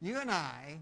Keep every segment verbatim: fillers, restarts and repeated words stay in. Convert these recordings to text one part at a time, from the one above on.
You and I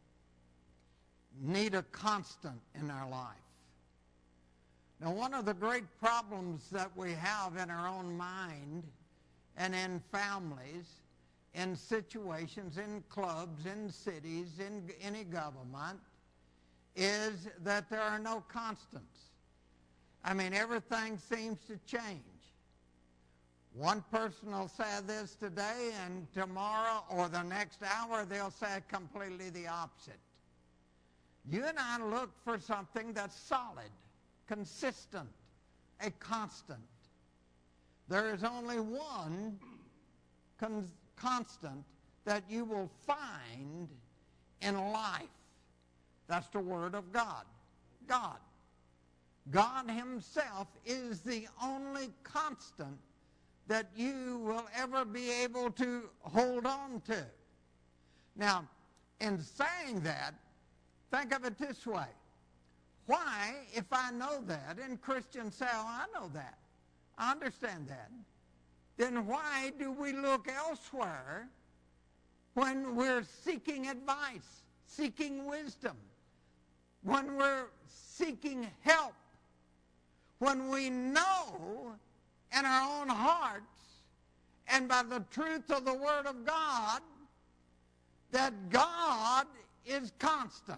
need a constant in our life. Now, one of the great problems that we have in our own mind and in families, in situations, in clubs, in cities, in any government, is that there are no constants. I mean, everything seems to change. One person will say this today, and tomorrow or the next hour they'll say completely the opposite. You and I look for something that's solid, consistent, a constant. There is only one con- constant that you will find in life. That's the Word of God. God. God Himself is the only constant that you will ever be able to hold on to. Now, in saying that, think of it this way. Why, if I know that, and Christians say, oh, I know that, I understand that, then why do we look elsewhere when we're seeking advice, seeking wisdom, when we're seeking help, when we know in our own hearts and by the truth of the Word of God that God is constant,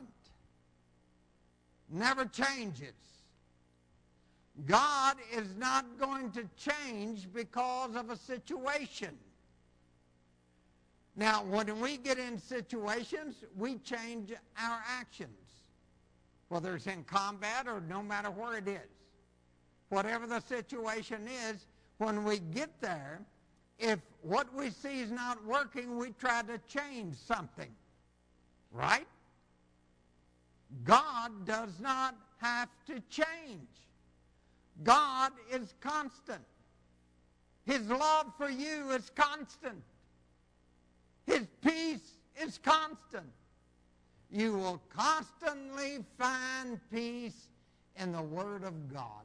never changes. God is not going to change because of a situation. Now, when we get in situations, we change our actions, whether it's in combat or no matter where it is. Whatever the situation is, when we get there, if what we see is not working, we try to change something. Right? God does not have to change. God is constant. His love for you is constant. His peace is constant. You will constantly find peace in the Word of God.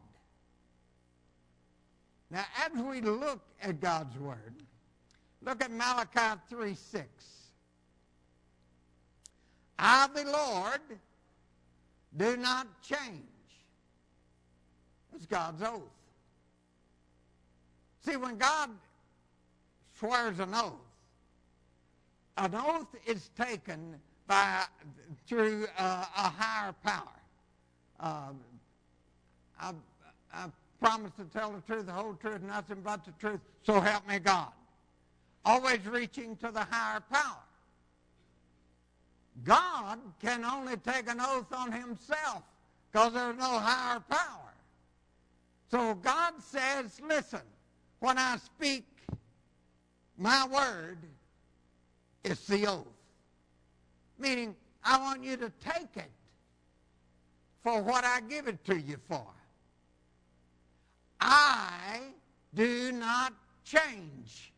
Now, as we look at God's Word, look at Malachi three six. I, the Lord, do not change. It's God's oath. See, when God swears an oath, an oath is taken by through uh, a higher power. Uh, I, I promise to tell the truth, the whole truth, nothing but the truth, so help me God. Always reaching to the higher power. God can only take an oath on Himself because there's no higher power. So God says, listen, when I speak my word, it's the oath. Meaning, I want you to take it for what I give it to you for. I do not change.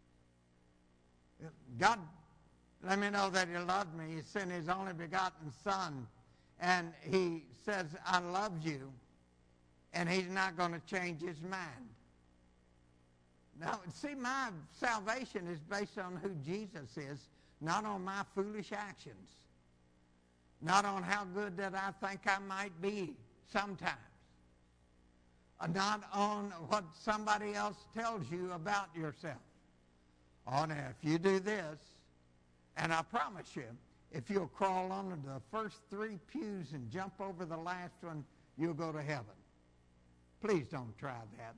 God let me know that He loved me. He sent His only begotten Son, and He says, I love you, and He's not going to change His mind. Now, see, my salvation is based on who Jesus is, not on my foolish actions, not on how good that I think I might be sometimes, uh, not on what somebody else tells you about yourself. Oh, now, if you do this, and I promise you, if you'll crawl under the first three pews and jump over the last one, you'll go to heaven. Please don't try that.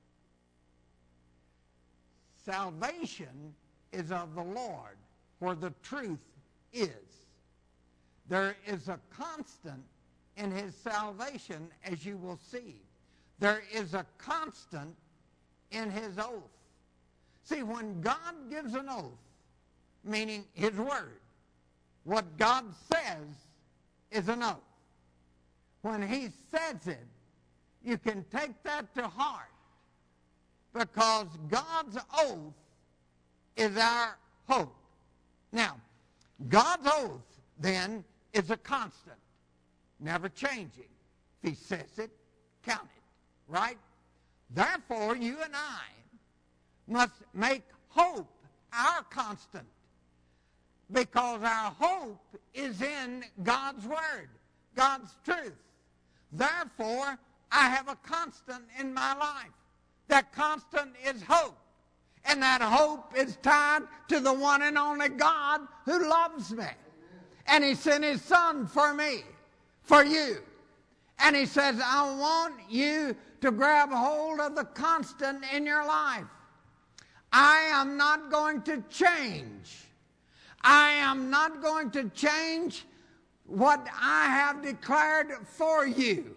Salvation is of the Lord, where the truth is. There is a constant in His salvation, as you will see. There is a constant in His oath. See, when God gives an oath, meaning His word, what God says is an oath. When He says it, you can take that to heart, because God's oath is our hope. Now, God's oath, then, is a constant, never changing. If He says it, count it, right? Therefore, you and I must make hope our constant, because our hope is in God's Word, God's truth. Therefore, I have a constant in my life. That constant is hope. And that hope is tied to the one and only God who loves me. And He sent His Son for me, for you. And He says, I want you to grab hold of the constant in your life. I am not going to change. I am not going to change what I have declared for you.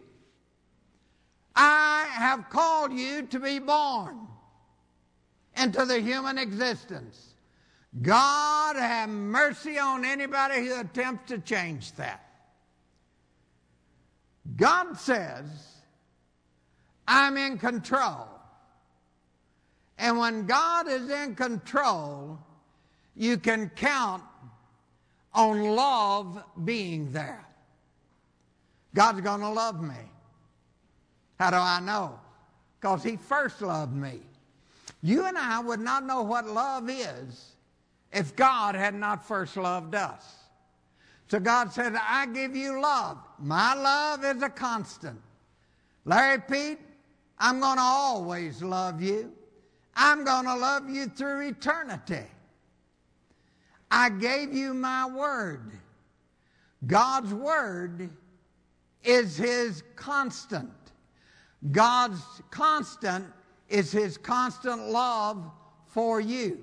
I have called you to be born into the human existence. God have mercy on anybody who attempts to change that. God says, I'm in control. And when God is in control, you can count on love being there. God's going to love me. How do I know? Because He first loved me. You and I would not know what love is if God had not first loved us. So God said, I give you love. My love is a constant. Larry Pete, I'm going to always love you. I'm going to love you through eternity. I gave you my word. God's word is His constant. God's constant is His constant love for you.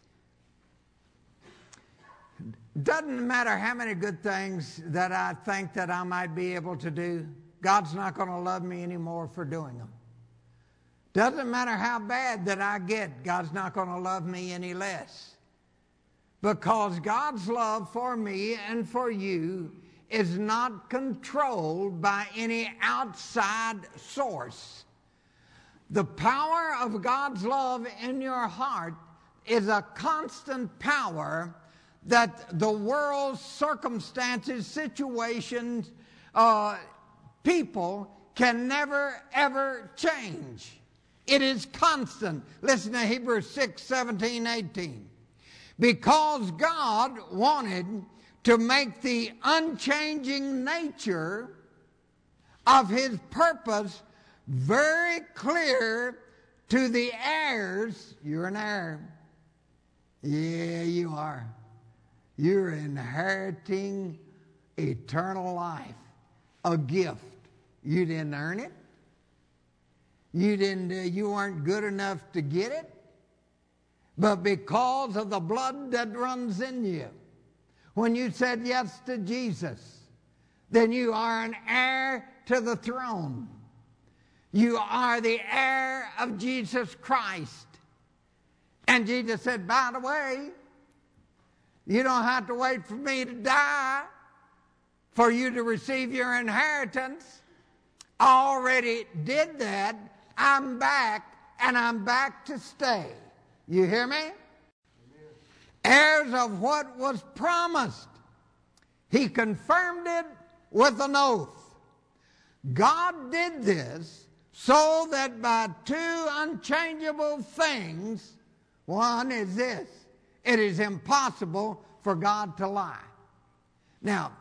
Doesn't matter how many good things that I think that I might be able to do, God's not going to love me anymore for doing them. Doesn't matter how bad that I get, God's not going to love me any less. Because God's love for me and for you is not controlled by any outside source. The power of God's love in your heart is a constant power that the world's circumstances, situations, uh, people can never, ever change. It is constant. Listen to Hebrews six, seventeen, eighteen. Because God wanted to make the unchanging nature of His purpose very clear to the heirs. You're an heir. Yeah, you are. You're inheriting eternal life, a gift. You didn't earn it. You didn't. Uh, you weren't good enough to get it. But because of the blood that runs in you, when you said yes to Jesus, then you are an heir to the throne. You are the heir of Jesus Christ. And Jesus said, by the way, you don't have to wait for me to die for you to receive your inheritance. I already did that. I'm back, and I'm back to stay. You hear me? Amen. Heirs of what was promised. He confirmed it with an oath. God did this so that by two unchangeable things, one is this: it is impossible for God to lie. Now,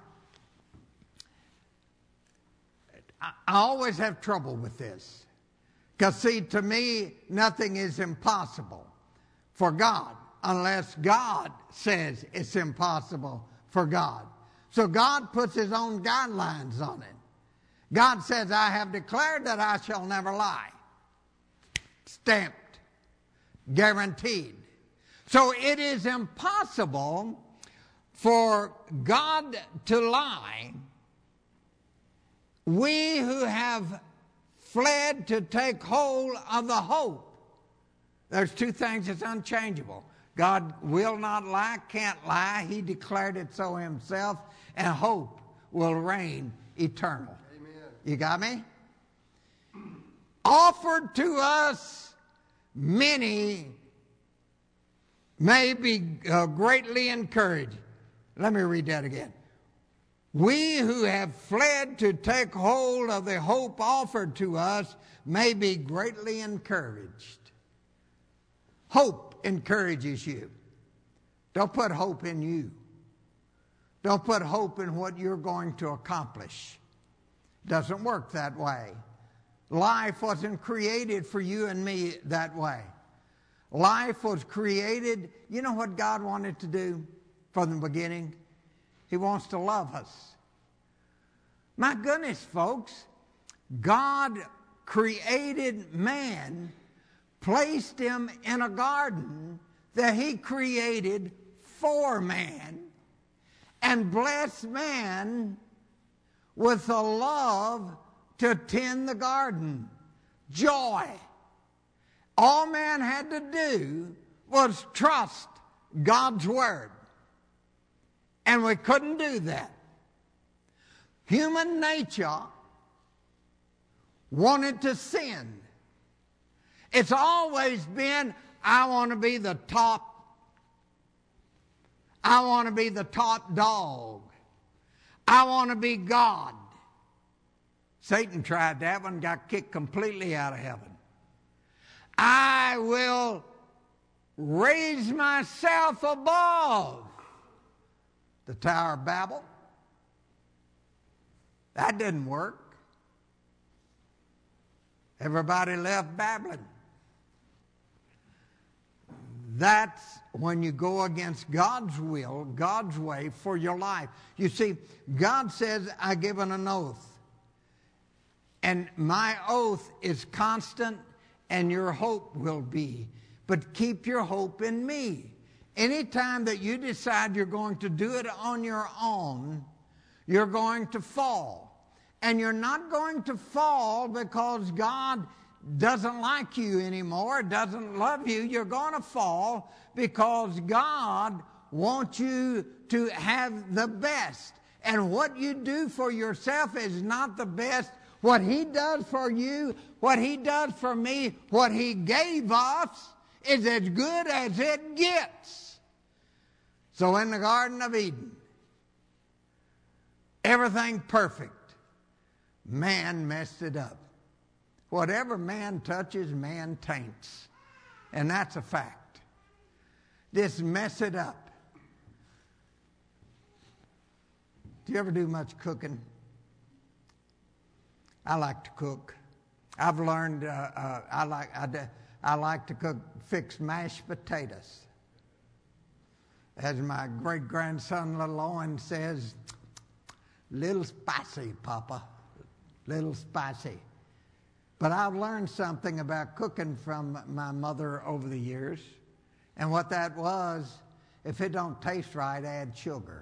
I always have trouble with this. Because, see, to me, nothing is impossible for God unless God says it's impossible for God. So God puts His own guidelines on it. God says, I have declared that I shall never lie. Stamped. Guaranteed. So it is impossible for God to lie. We who have fled to take hold of the hope. There's two things that's unchangeable. God will not lie, can't lie. He declared it so Himself. And hope will reign eternal. Amen. You got me? Offered to us many may be uh, greatly encouraged. Let me read that again. We who have fled to take hold of the hope offered to us may be greatly encouraged. Hope encourages you. Don't put hope in you. Don't put hope in what you're going to accomplish. Doesn't work that way. Life wasn't created for you and me that way. Life was created, you know what God wanted to do from the beginning? He wants to love us. My goodness, folks, God created man, placed him in a garden that he created for man, and blessed man with a love to tend the garden. Joy. All man had to do was trust God's word. And we couldn't do that. Human nature wanted to sin. It's always been, I want to be the top. I want to be the top dog. I want to be God. Satan tried that one, got kicked completely out of heaven. I will raise myself above the Tower of Babel. That didn't work. Everybody left Babylon. That's when you go against God's will, God's way for your life. You see, God says, I've given an oath. And my oath is constant, and your hope will be. But keep your hope in me. Anytime that you decide you're going to do it on your own, you're going to fall. And you're not going to fall because God doesn't like you anymore, doesn't love you. You're going to fall because God wants you to have the best. And what you do for yourself is not the best. What he does for you, what he does for me, what he gave us is as good as it gets. So in the Garden of Eden, everything perfect. Man messed it up. Whatever man touches, man taints. And that's a fact. Just mess it up. Do you ever do much cooking? I like to cook. I've learned uh, uh, I like I, I like to cook fix mashed potatoes. As my great grandson little Owen says, little spicy, Papa, little spicy. But I've learned something about cooking from my mother over the years, and what that was, if it don't taste right, add sugar.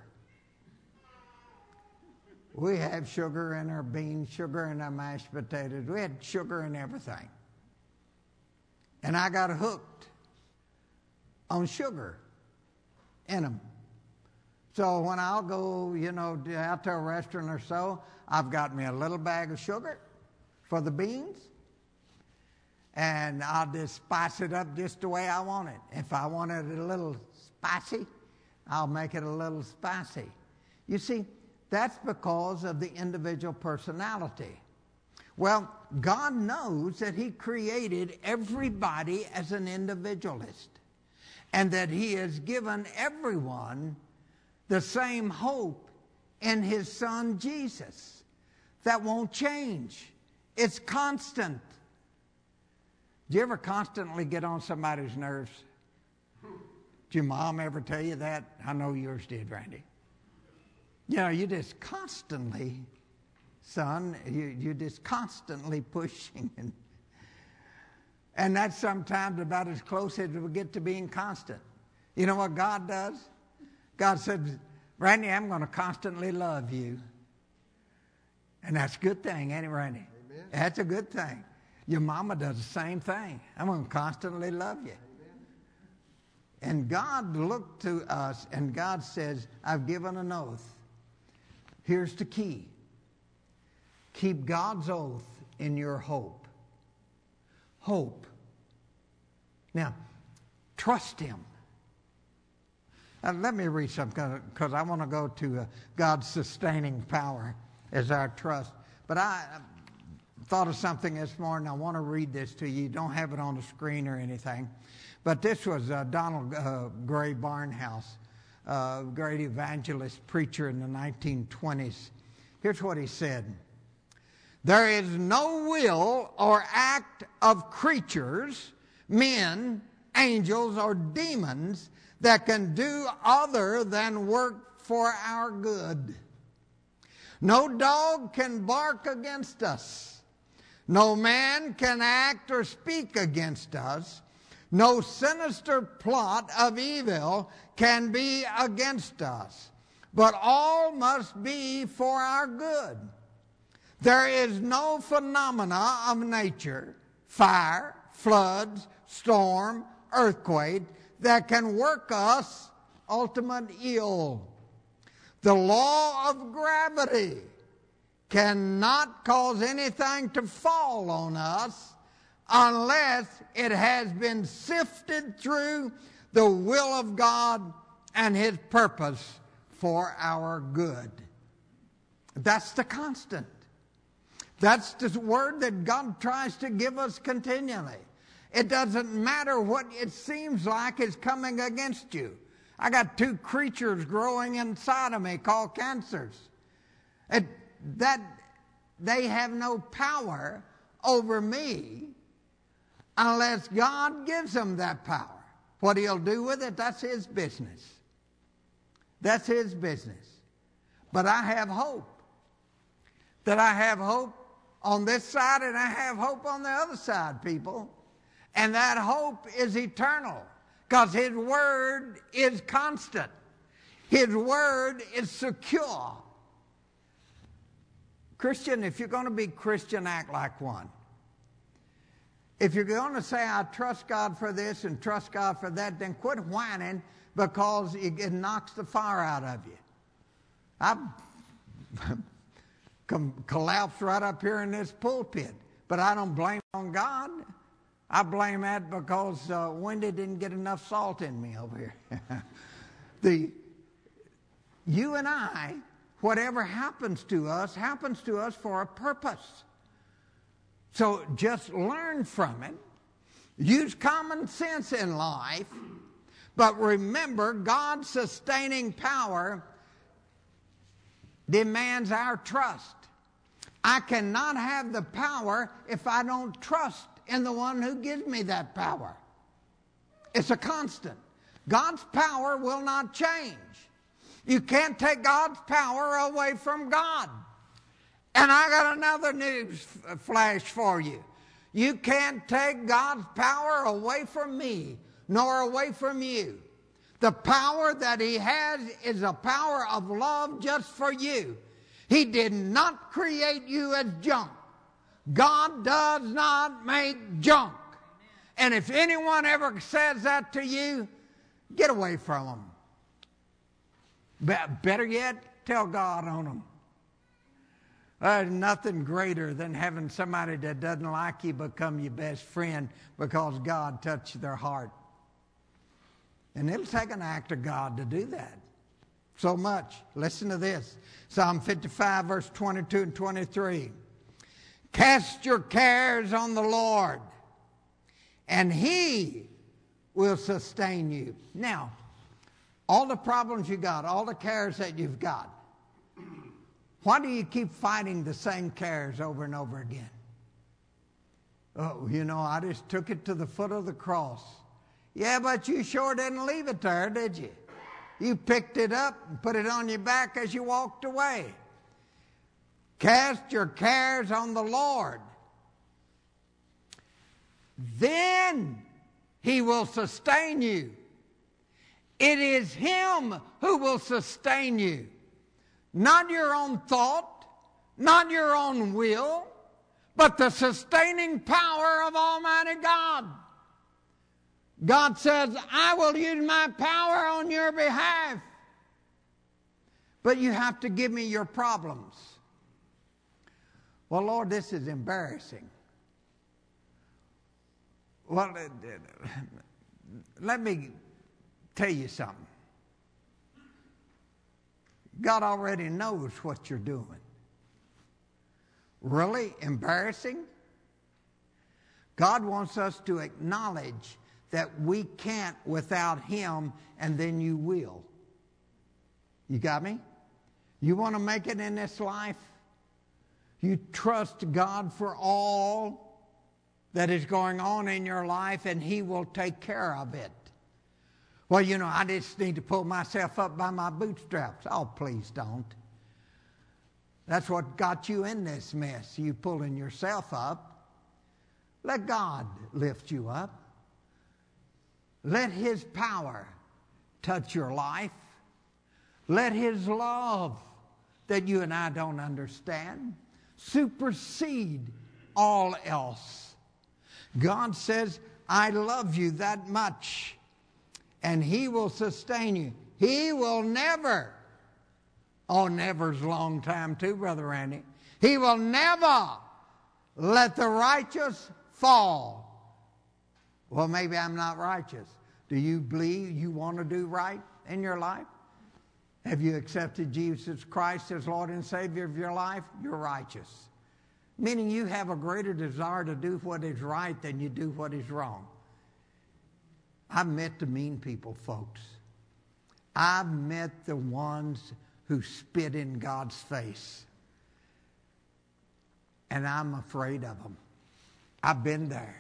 We have sugar in our beans, sugar in our mashed potatoes. We had sugar in everything. And I got hooked on sugar in them. So when I'll go, you know, out to a restaurant or so, I've got me a little bag of sugar for the beans, and I'll just spice it up just the way I want it. If I want it a little spicy, I'll make it a little spicy. You see, that's because of the individual personality. Well, God knows that he created everybody as an individualist, and that he has given everyone the same hope in his son Jesus. That won't change. It's constant. Do you ever constantly get on somebody's nerves? Did your mom ever tell you that? I know yours did, Randy. You know, you just constantly, son, you, you're just constantly pushing. And, and that's sometimes about as close as we get to being constant. You know what God does? God said, Randy, I'm going to constantly love you. And that's a good thing, ain't it, Randy? Amen. That's a good thing. Your mama does the same thing. I'm going to constantly love you. Amen. And God looked to us, and God says, I've given an oath. Here's the key. Keep God's oath in your hope. Hope. Now, trust him. Uh, let me read something, because I want to go to uh, God's sustaining power as our trust. But I uh, thought of something this morning. I want to read this to you. You don't have it on the screen or anything. But this was uh, Donald uh, Gray Barnhouse. a great evangelist preacher in the nineteen twenties. Here's what he said. There is no will or act of creatures, men, angels, or demons that can do other than work for our good. No dog can bark against us. No man can act or speak against us. No sinister plot of evil can be against us. But all must be for our good. There is no phenomena of nature, fire, floods, storm, earthquake, that can work us ultimate ill. The law of gravity cannot cause anything to fall on us unless it has been sifted through the will of God and His purpose for our good. That's the constant. That's the word that God tries to give us continually. It doesn't matter what it seems like is coming against you. I got two creatures growing inside of me called cancers. It, that they have no power over me unless God gives them that power. What He'll do with it, that's His business. That's His business. But I have hope. That I have hope on this side and I have hope on the other side, people. And that hope is eternal because His Word is constant. His Word is secure. Christian, if you're going to be Christian, act like one. If you're going to say, I trust God for this and trust God for that, then quit whining because it, it knocks the fire out of you. I've collapsed right up here in this pulpit, but I don't blame it on God. I blame that because uh, Wendy didn't get enough salt in me over here. the, you and I, whatever happens to us, happens to us for a purpose. So just learn from it. Use common sense in life. But remember, God's sustaining power demands our trust. I cannot have the power if I don't trust in the one who gives me that power. It's a constant. God's power will not change. You can't take God's power away from God. And I got another news flash for you. You can't take God's power away from me, nor away from you. The power that He has is a power of love just for you. He did not create you as junk. God does not make junk. And if anyone ever says that to you, get away from them. Be- better yet, tell God on them. There's nothing greater than having somebody that doesn't like you become your best friend because God touched their heart. And it'll take an act of God to do that. So much. Listen to this. Psalm fifty-five, verse twenty-two and twenty-three. Cast your cares on the Lord, and He will sustain you. Now, all the problems you got, all the cares that you've got, why do you keep fighting the same cares over and over again? Oh, you know, I just took it to the foot of the cross. Yeah, but you sure didn't leave it there, did you? You picked it up and put it on your back as you walked away. Cast your cares on the Lord. Then He will sustain you. It is Him who will sustain you. Not your own thought, not your own will, but the sustaining power of Almighty God. God says, I will use my power on your behalf. But you have to give me your problems. Well, Lord, this is embarrassing. Well, let me tell you something. God already knows what you're doing. Really embarrassing? God wants us to acknowledge that we can't without Him, and then you will. You got me? You want to make it in this life? You trust God for all that is going on in your life, and He will take care of it. Well, you know, I just need to pull myself up by my bootstraps. Oh, please don't. That's what got you in this mess, you pulling yourself up. Let God lift you up. Let His power touch your life. Let His love that you and I don't understand supersede all else. God says, I love you that much, and He will sustain you. He will never, oh, never's a long time too, Brother Randy. He will never let the righteous fall. Well, maybe I'm not righteous. Do you believe you want to do right in your life? Have you accepted Jesus Christ as Lord and Savior of your life? You're righteous. Meaning you have a greater desire to do what is right than you do what is wrong. I've met the mean people, folks. I've met the ones who spit in God's face. And I'm afraid of them. I've been there.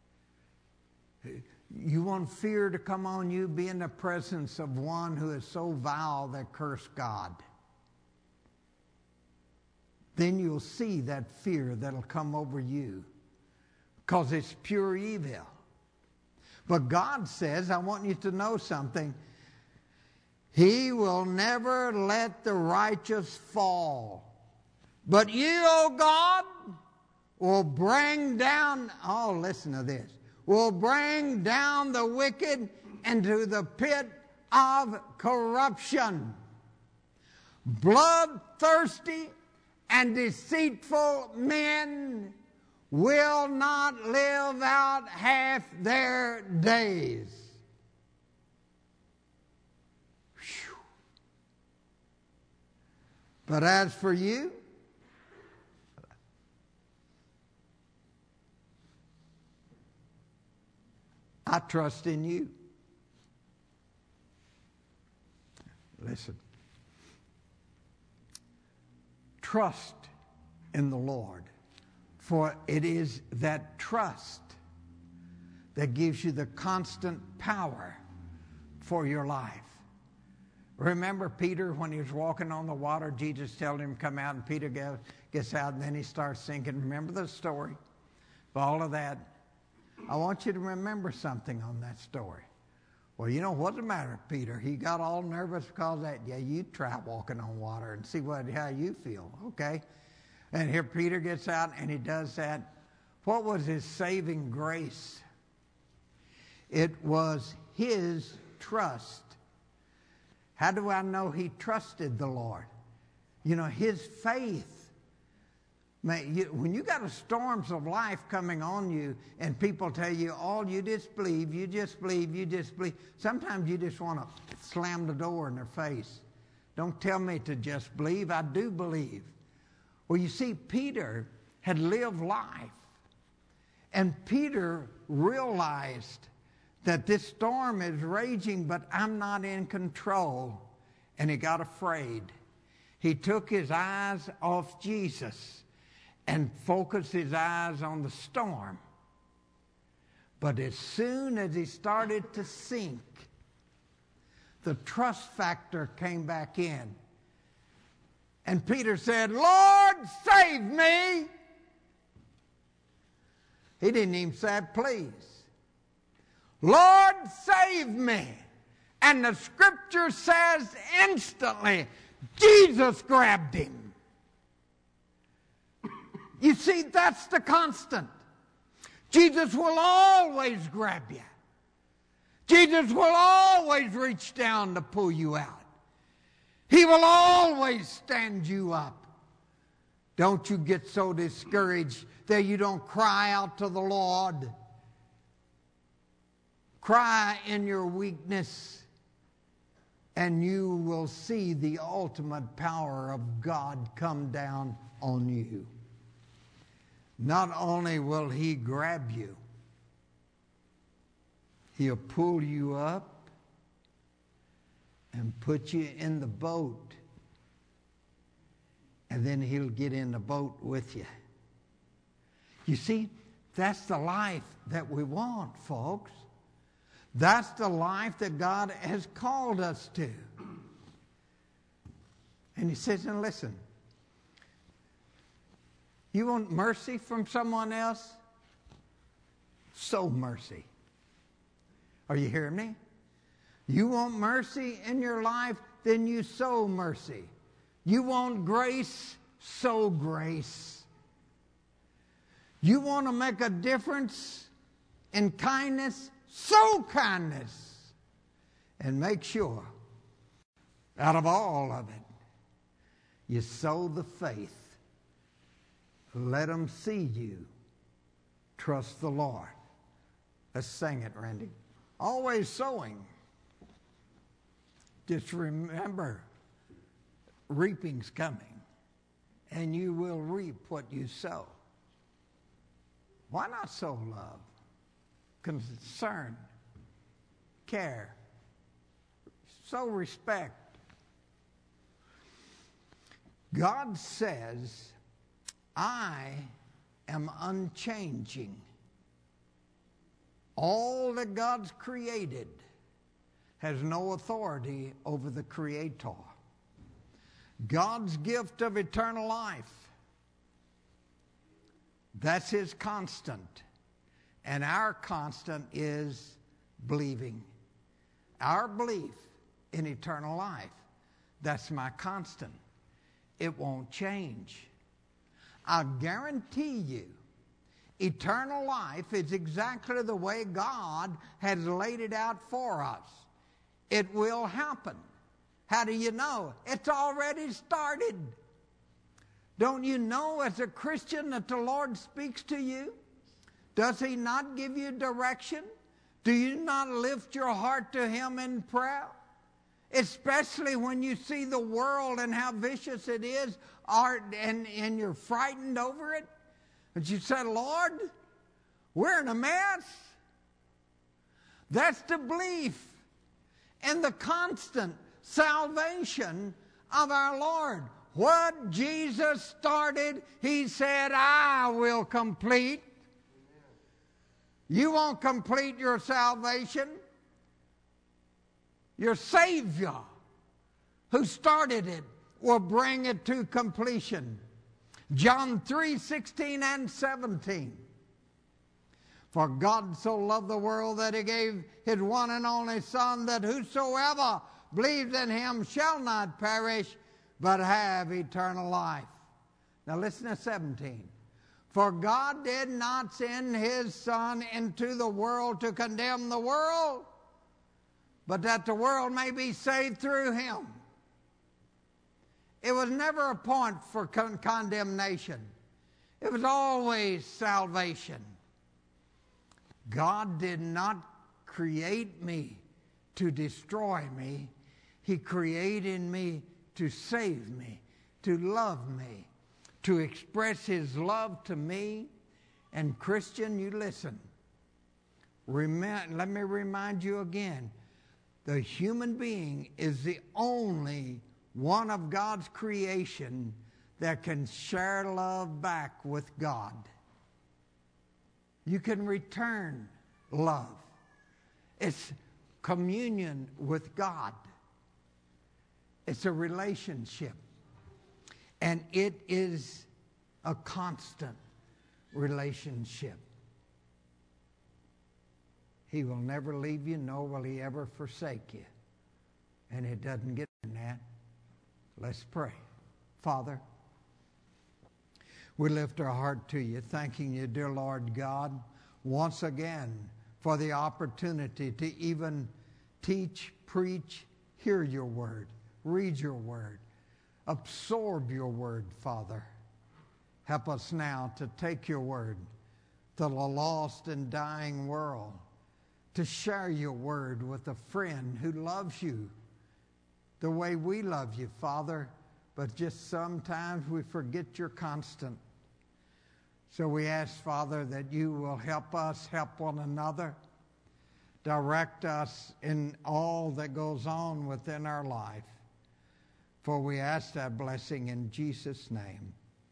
You want fear to come on you? Be in the presence of one who is so vile that curse God. Then you'll see that fear that'll come over you, because it's pure evil. But God says, I want you to know something. He will never let the righteous fall. But you, O God, will bring down, oh, listen to this, will bring down the wicked into the pit of corruption. Bloodthirsty and deceitful men will not live out half their days. Whew. But as for you, I trust in you. Listen. Trust in the Lord, for it is that trust that gives you the constant power for your life. Remember Peter, when he was walking on the water, Jesus told him to come out, and Peter gets out, and then he starts sinking. Remember the story of all of that? I want you to remember something on that story. Well, you know, what's the matter, Peter? He got all nervous because of that. Yeah, you try walking on water and see what how you feel, okay? And here Peter gets out and he does that. What was his saving grace? It was his trust. How do I know he trusted the Lord? You know, his faith. Man, you, when you got storms of life coming on you and people tell you, all you just believe, you just believe, you just believe. Sometimes you just want to slam the door in their face. Don't tell me to just believe. I do believe. Well, you see, Peter had lived life. And Peter realized that this storm is raging, but I'm not in control. And he got afraid. He took his eyes off Jesus and focused his eyes on the storm. But as soon as he started to sink, the trust factor came back in. And Peter said, Lord, save me. He didn't even say, please. Lord, save me. And the scripture says instantly, Jesus grabbed him. You see, that's the constant. Jesus will always grab you. Jesus will always reach down to pull you out. He will always stand you up. Don't you get so discouraged that you don't cry out to the Lord. Cry in your weakness, and you will see the ultimate power of God come down on you. Not only will He grab you, He'll pull you up, and put you in the boat, and then he'll get in the boat with you. You see, that's the life that we want, folks. That's the life that God has called us to. And he says, and listen, you want mercy from someone else? Sow mercy. Are you hearing me? You want mercy in your life? Then you sow mercy. You want grace? Sow grace. You want to make a difference in kindness? Sow kindness. And make sure, out of all of it, you sow the faith. Let them see you. Trust the Lord. Let's sing it, Randy. Always sowing. Just remember, reaping's coming, and you will reap what you sow. Why not sow love, concern, care, sow respect? God says, I am unchanging. All that God's created has no authority over the Creator. God's gift of eternal life, that's his constant. And our constant is believing. Our belief in eternal life, that's my constant. It won't change. I guarantee you, eternal life is exactly the way God has laid it out for us. It will happen. How do you know? It's already started. Don't you know as a Christian that the Lord speaks to you? Does he not give you direction? Do you not lift your heart to him in prayer? Especially when you see the world and how vicious it is, or, and, and you're frightened over it. But you say, Lord, we're in a mess. That's the belief in the constant salvation of our Lord. What Jesus started, he said, I will complete. You won't complete your salvation. Your Savior, who started it, will bring it to completion. John three, sixteen and seventeen. For God so loved the world that he gave his one and only Son, that whosoever believes in him shall not perish, but have eternal life. Now listen to seventeen. For God did not send his Son into the world to condemn the world, but that the world may be saved through him. It was never a point for con- condemnation. It was always salvation. God did not create me to destroy me. He created me to save me, to love me, to express his love to me. And Christian, you listen. Remi- let me remind you again. The human being is the only one of God's creation that can share love back with God. You can return love. It's communion with God. It's a relationship. And it is a constant relationship. He will never leave you, nor will he ever forsake you. And it doesn't get in that. Let's pray. Father, we lift our heart to you, thanking you, dear Lord God, once again for the opportunity to even teach, preach, hear your word, read your word, absorb your word, Father. Help us now to take your word to the lost and dying world, to share your word with a friend who loves you the way we love you, Father, but just sometimes we forget you're constant. So we ask, Father, that you will help us help one another, direct us in all that goes on within our life. For we ask that blessing in Jesus' name.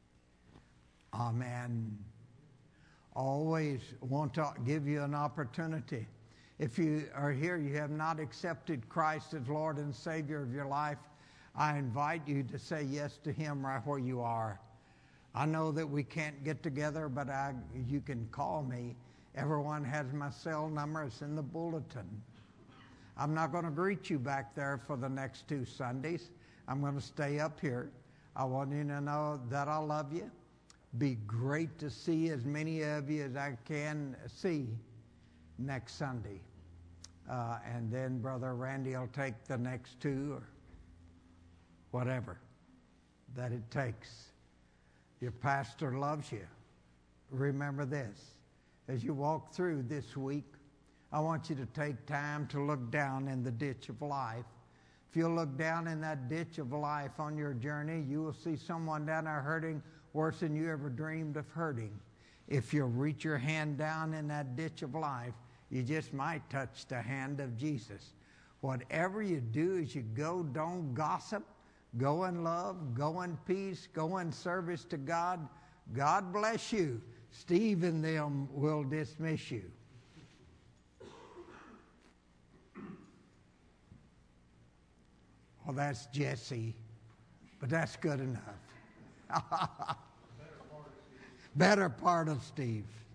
Amen. Always want to give you an opportunity. If you are here, you have not accepted Christ as Lord and Savior of your life, I invite you to say yes to Him right where you are. I know that we can't get together, but I, you can call me. Everyone has my cell number. It's in the bulletin. I'm not going to greet you back there for the next two Sundays. I'm going to stay up here. I want you to know that I love you. Be great to see as many of you as I can see next Sunday. Uh, and then Brother Randy will take the next two or whatever that it takes. Your pastor loves you. Remember this. As you walk through this week, I want you to take time to look down in the ditch of life. If you'll look down in that ditch of life on your journey, you will see someone down there hurting worse than you ever dreamed of hurting. If you'll reach your hand down in that ditch of life, you just might touch the hand of Jesus. Whatever you do as you go, don't gossip. Go in love, go in peace, go in service to God. God bless you. Steve and them will dismiss you. Well, that's Jesse, but that's good enough. Better part of Steve.